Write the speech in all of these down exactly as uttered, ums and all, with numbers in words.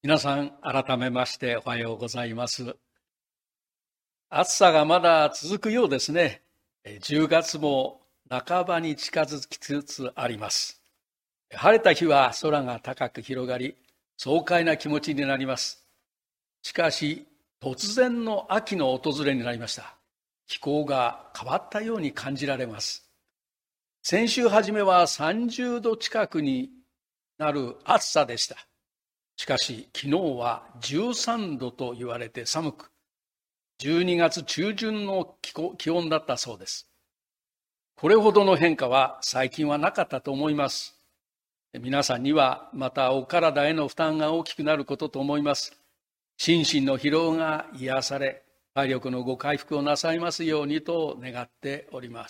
皆さん、改めましておはようございます。暑さがまだ続くようですね。じゅうがつも半ばに近づきつつあります。晴れた日は空が高く広がり、爽快な気持ちになります。しかし、突然の秋の訪れになりました。気候が変わったように感じられます。先週初めはさんじゅうど近くになる暑さでした。しかし、昨日はじゅうさんどと言われて寒く、じゅうにがつ中旬の気温だったそうです。これほどの変化は最近はなかったと思います。皆さんにはまたお体への負担が大きくなることと思います。心身の疲労が癒され、体力のご回復をなさいますようにと願っております。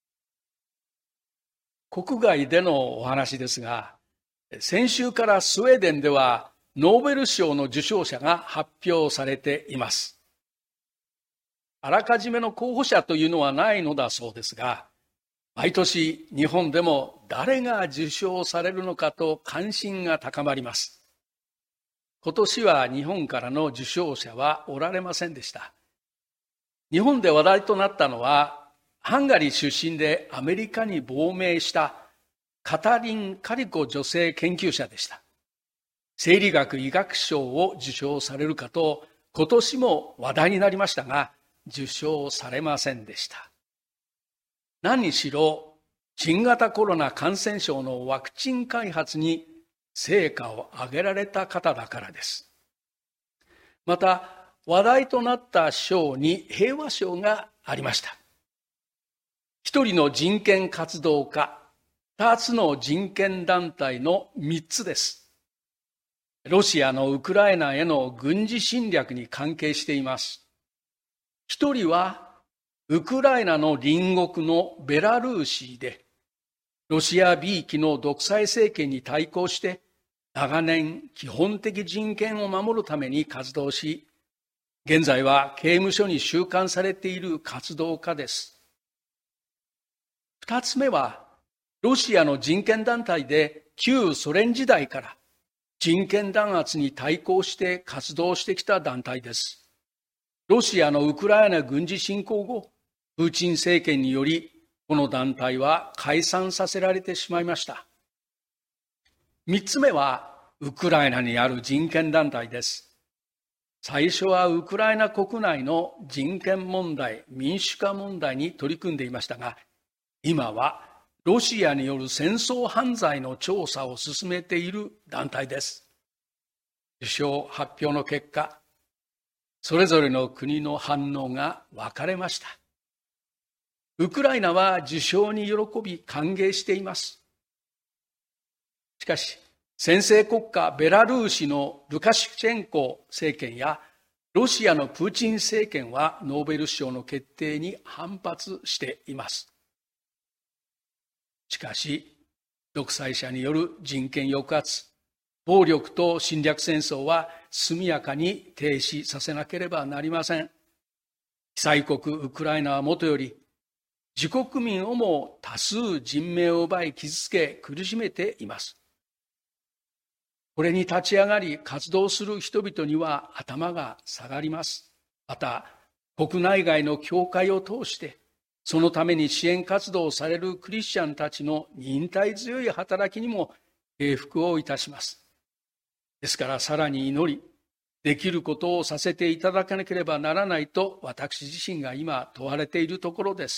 国外でのお話ですが、先週からスウェーデンではノーベル賞の受賞者が発表されています。あらかじめの候補者というのはないのだそうですが、毎年日本でも誰が受賞されるのかと関心が高まります。今年は日本からの受賞者はおられませんでした。日本で話題となったのは、ハンガリー出身でアメリカに亡命したカタリン・カリコ女性研究者でした。生理学医学賞を受賞されるかと今年も話題になりましたが、受賞されませんでした。何にしろ新型コロナ感染症のワクチン開発に成果を上げられた方だからです。また話題となった賞に平和賞がありました。一人の人権活動家、二つの人権団体の三つです。ロシアのウクライナへの軍事侵略に関係しています。一人はウクライナの隣国のベラルーシで、ロシアびいきの独裁政権に対抗して長年基本的人権を守るために活動し、現在は刑務所に収監されている活動家です。二つ目はロシアの人権団体で旧ソ連時代から人権弾圧に対抗して活動してきた団体です。ロシアのウクライナ軍事侵攻後、プーチン政権によりこの団体は解散させられてしまいました。三つ目はウクライナにある人権団体です。最初はウクライナ国内の人権問題、民主化問題に取り組んでいましたが、今はロシアによる戦争犯罪の調査を進めている団体です。受賞発表の結果、それぞれの国の反応が分かれました。ウクライナは受賞に喜び歓迎しています。しかし、専制国家ベラルーシのルカシェンコ政権やロシアのプーチン政権はノーベル賞の決定に反発しています。しかし、独裁者による人権抑圧、暴力と侵略戦争は速やかに停止させなければなりません。被災国ウクライナはもとより、自国民をも多数人命を奪い傷つけ苦しめています。これに立ち上がり活動する人々には頭が下がります。また、国内外の教会を通して、そのために支援活動をされるクリスチャンたちの忍耐強い働きにも敬服をいたします。ですからさらに祈り、できることをさせていただかなければならないと私自身が今問われているところです。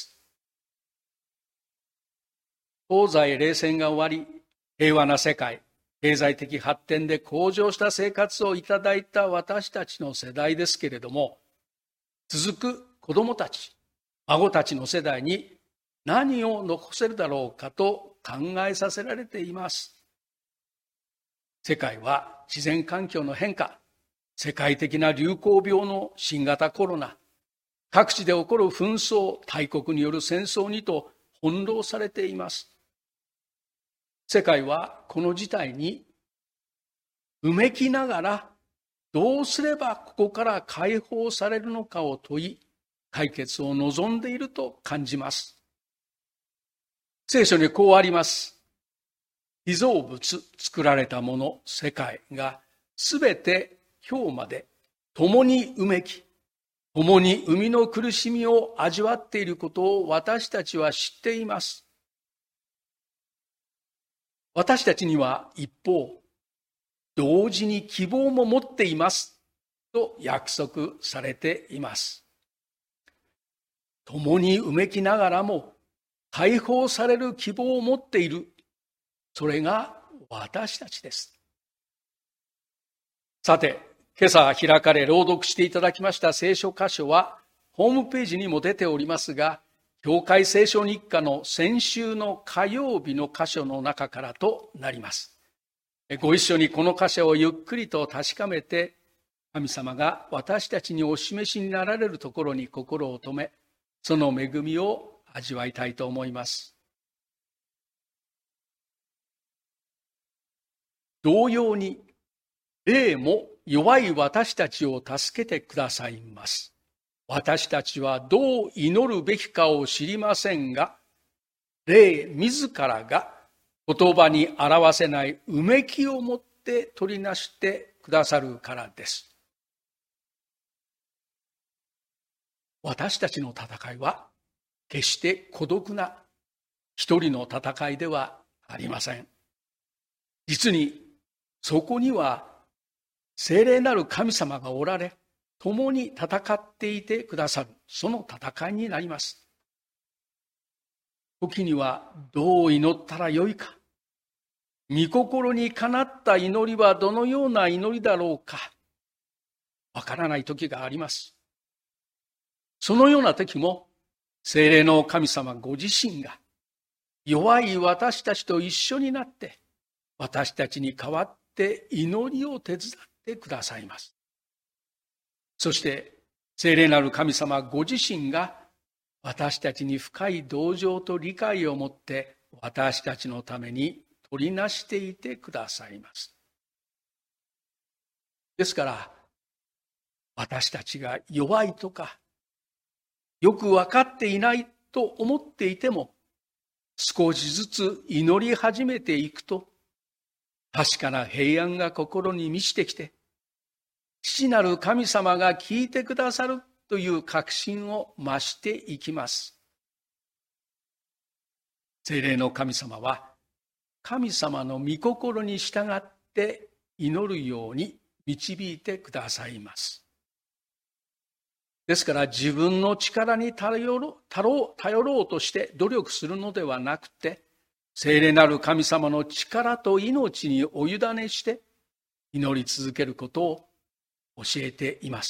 東西冷戦が終わり、平和な世界、経済的発展で向上した生活をいただいた私たちの世代ですけれども、続く子どもたち、孫たちの世代に何を残せるだろうかと考えさせられています。世界は自然環境の変化、世界的な流行病の新型コロナ、各地で起こる紛争、大国による戦争にと翻弄されています。世界はこの事態にうめきながら、どうすればここから解放されるのかを問い、解決を望んでいると感じます。聖書にこうあります。被造物、作られたもの、世界がすべて今日まで共にうめき、共に生みの苦しみを味わっていることを私たちは知っています。私たちには一方、同時に希望も持っていますと約束されています。共にうめきながらも解放される希望を持っている。それが私たちです。さて、今朝開かれ朗読していただきました聖書箇所はホームページにも出ておりますが、教会聖書日課の先週の火曜日の箇所の中からとなります。ご一緒にこの箇所をゆっくりと確かめて、神様が私たちにお示しになられるところに心を止め、その恵みを味わいたいと思います。同様に、霊も弱い私たちを助けてくださいます。私たちはどう祈るべきかを知りませんが、霊自らが言葉に表せないうめきをもって取りなしてくださるからです。私たちの戦いは決して孤独な一人の戦いではありません。実にそこには聖霊なる神様がおられ、共に戦っていてくださる、その戦いになります。時にはどう祈ったらよいか、御心にかなった祈りはどのような祈りだろうか、わからない時があります。そのような時も、聖霊の神様ご自身が弱い私たちと一緒になって、私たちに代わって祈りを手伝ってくださいます。そして聖霊なる神様ご自身が私たちに深い同情と理解を持って私たちのために取りなしていてくださいます。ですから私たちが弱いとかよく分かっていないと思っていても、少しずつ祈り始めていくと確かな平安が心に満ちてきて、父なる神様が聞いてくださるという確信を増していきます。聖霊の神様は神様の御心に従って祈るように導いてくださいます。ですから自分の力に頼ろう、頼ろう、頼ろうとして努力するのではなくて、聖霊なる神様の力と命にお委ねして祈り続けることを教えています。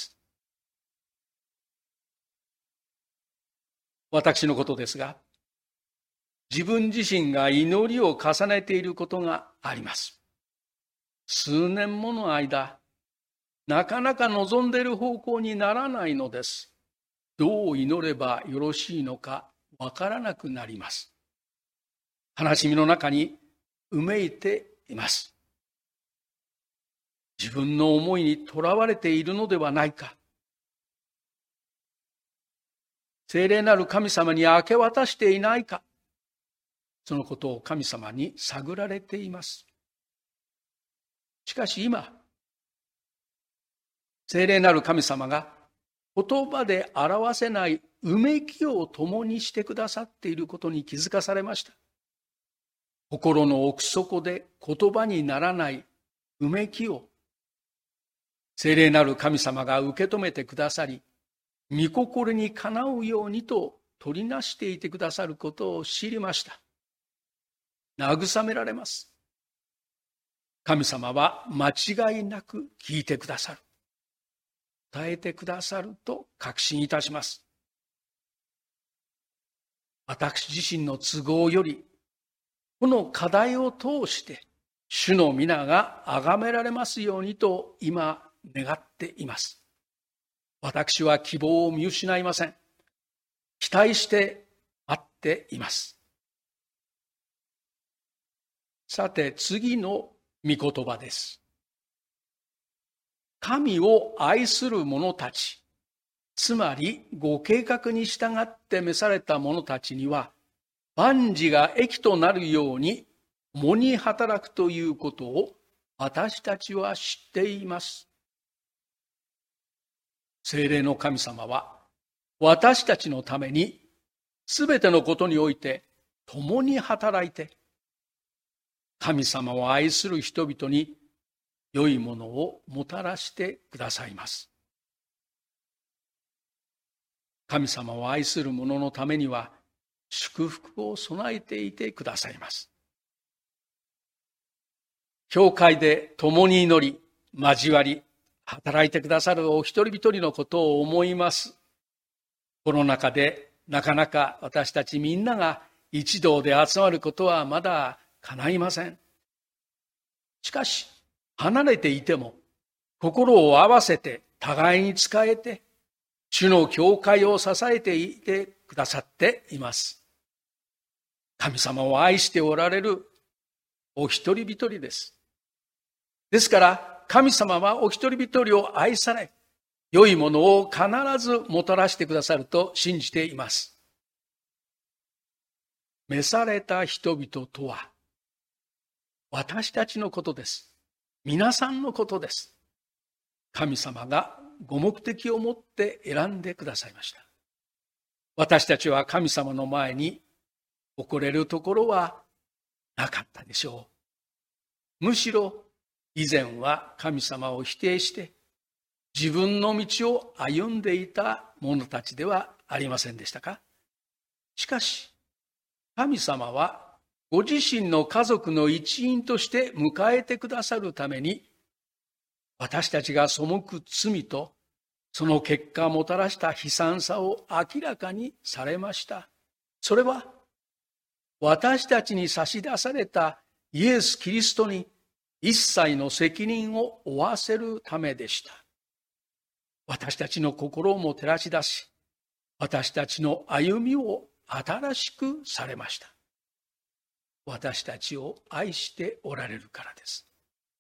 私のことですが、自分自身が祈りを重ねていることがあります。数年もの間、なかなか望んでいる方向にならないのです。どう祈ればよろしいのかわからなくなります。悲しみの中にうめいています。自分の思いにとらわれているのではないか。聖霊なる神様に明け渡していないか。そのことを神様に探られています。しかし今、聖霊なる神様が言葉で表せないうめきを共にしてくださっていることに気づかされました。心の奥底で言葉にならないうめきを聖霊なる神様が受け止めてくださり、御心にかなうようにと取りなしていてくださることを知りました。慰められます。神様は間違いなく聞いてくださる。答えてくださると確信いたします。私自身の都合より、この課題を通して主の皆が崇められますようにと今願っています。私は希望を見失いません。期待して待っています。さて次の御言葉です。神を愛する者たち、つまりご計画に従って召された者たちには、万事が益となるように共に働くということを私たちは知っています。聖霊の神様は私たちのためにすべてのことにおいて共に働いて、神様を愛する人々に良いものをもたらしてくださいます。神様を愛する者のためには祝福を備えていてくださいます。教会で共に祈り、交わり、働いてくださるお一人一人のことを思います。コロナ禍でなかなか私たちみんなが一堂で集まることはまだ叶いません。しかし、離れていても心を合わせて互いに仕えて、主の教会を支えていてくださっています。神様を愛しておられるお一人一人です。ですから、神様はお一人一人を愛され、良いものを必ずもたらしてくださると信じています。召された人々とは、私たちのことです。皆さんのことです。神様がご目的を持って選んでくださいました。私たちは神様の前に誇れるところはなかったでしょう。むしろ以前は神様を否定して自分の道を歩んでいた者たちではありませんでしたか？しかし神様はご自身の家族の一員として迎えてくださるために、私たちが背く罪とその結果もたらした悲惨さを明らかにされました。それは私たちに差し出されたイエス・キリストに一切の責任を負わせるためでした。私たちの心をも照らし出し、私たちの歩みを新しくされました。私たちを愛しておられるからです。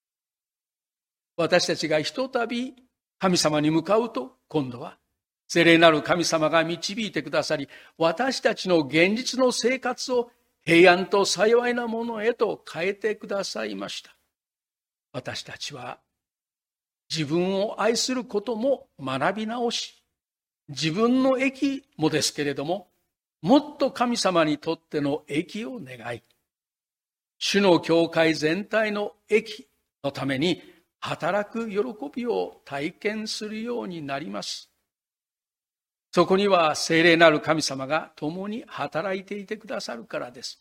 私たちがひとたび神様に向かうと、今度は聖霊なる神様が導いてくださり、私たちの現実の生活を平安と幸いなものへと変えてくださいました。私たちは自分を愛することも学び直し、自分の益もですけれども、もっと神様にとっての益を願い、主の教会全体の益のために働く喜びを体験するようになります。そこには聖霊なる神様が共に働いていてくださるからです。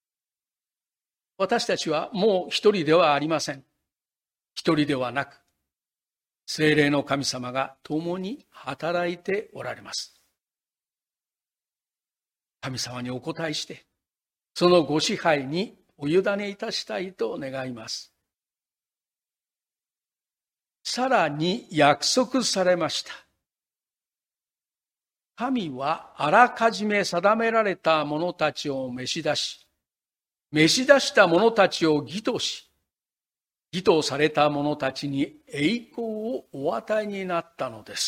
私たちはもう一人ではありません。一人ではなく、聖霊の神様が共に働いておられます。神様にお答えして、そのご支配にお委ねいたしたいと願います。さらに約束されました。神はあらかじめ定められた者たちを召し出し、召し出した者たちを義とし、義とされた者たちに栄光をお与えになったのです。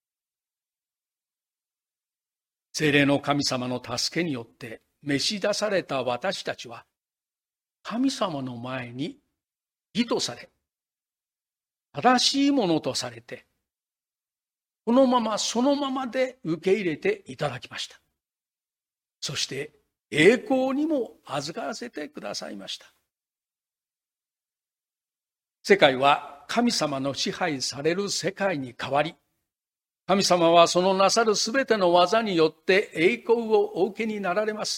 聖霊の神様の助けによって召し出された私たちは、神様の前に義とされ、正しいものとされて、このままそのままで受け入れていただきました。そして栄光にも預からせてくださいました。世界は神様の支配される世界に変わり、神様はそのなさるすべての技によって栄光をお受けになられます。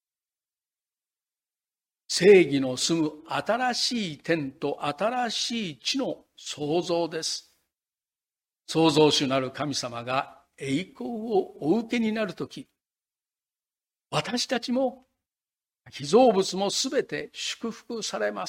正義の住む新しい天と新しい地の創造です。創造主なる神様が栄光をお受けになるとき、私たちも被造物もすべて祝福されます。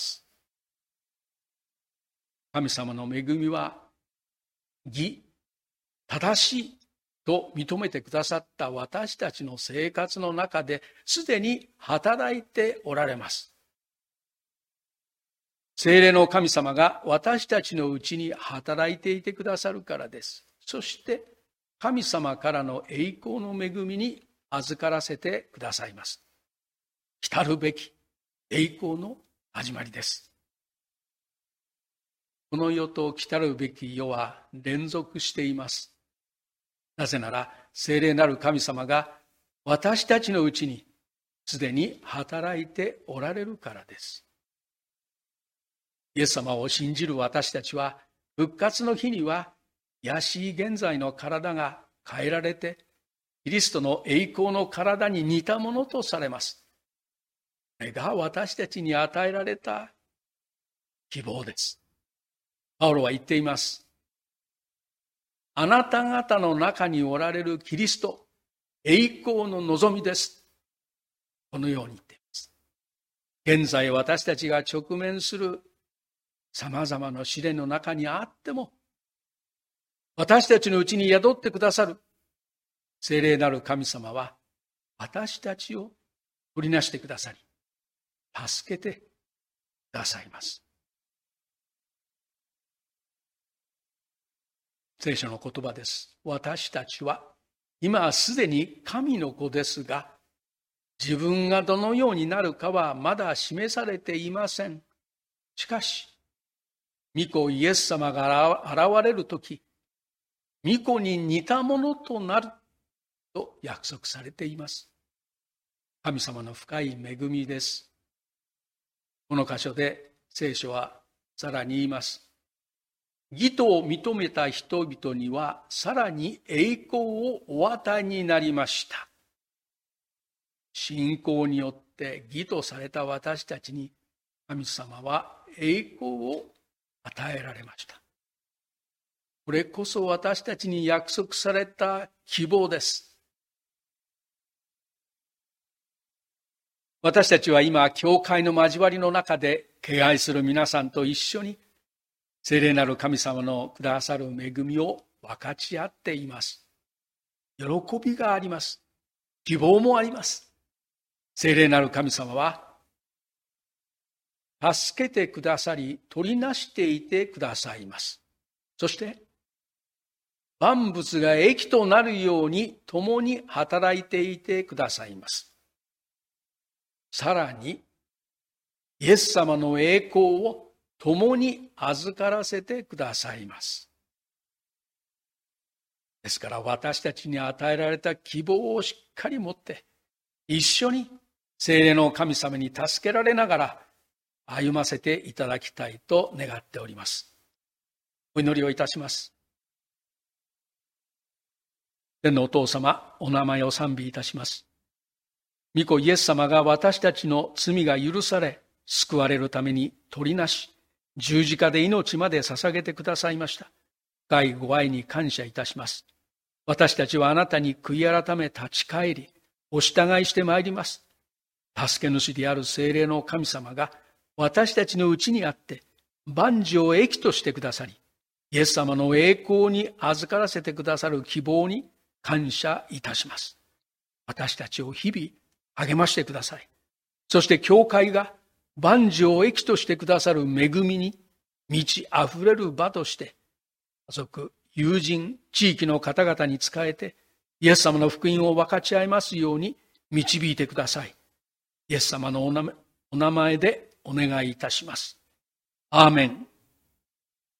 神様の恵みは義、正しいと認めてくださった私たちの生活の中ですでに働いておられます。聖霊の神様が私たちのうちに働いていてくださるからです。そして神様からの栄光の恵みに預からせてくださいます。来たるべき栄光の始まりです。 この世と来たるべき世は連続しています。なぜなら、聖霊なる神様が私たちのうちにすでに働いておられるからです。イエス様を信じる私たちは、復活の日には、卑しい現在の体が変えられて、キリストの栄光の体に似たものとされます。これが私たちに与えられた希望です。パウロは言っています。あなた方の中におられるキリスト、栄光の望みです。このように言っています。現在私たちが直面するさまざまな試練の中にあっても、私たちのうちに宿ってくださる聖霊なる神様は、私たちを取りなしてくださり、助けてくださいます。聖書の言葉です。私たちは今すでに神の子ですが、自分がどのようになるかはまだ示されていません。しかし、御子イエス様が現れるとき、御子に似たものとなると約束されています。神様の深い恵みです。この箇所で聖書はさらに言います。義とを認めた人々にはさらに栄光をお与えになりました。信仰によって義とされた私たちに神様は栄光を与えられました。これこそ私たちに約束された希望です。私たちは今、教会の交わりの中で敬愛する皆さんと一緒に聖霊なる神様のくださる恵みを分かち合っています。喜びがあります。希望もあります。聖霊なる神様は助けてくださり、取りなしていてくださいます。そして万物が益となるように共に働いていてくださいます。さらにイエス様の栄光を共に預からせてくださいます。ですから私たちに与えられた希望をしっかり持って一緒に聖霊の神様に助けられながら歩ませていただきたいと願っております。お祈りをいたします。天のお父様、お名前を賛美いたします。御子イエス様が私たちの罪が許され救われるために取りなし、十字架で命まで捧げてくださいました。深いご愛に感謝いたします。私たちはあなたに悔い改め立ち返り、お従いしてまいります。助け主である聖霊の神様が私たちのうちにあって、万事を益としてくださり、イエス様の栄光に預からせてくださる希望に感謝いたします。私たちを日々励ましてください。そして教会が万事を益としてくださる恵みに満ち溢れる場として、家族、友人、地域の方々に仕えて、イエス様の福音を分かち合いますように導いてください。イエス様のお名前でお願いいたします。アーメン。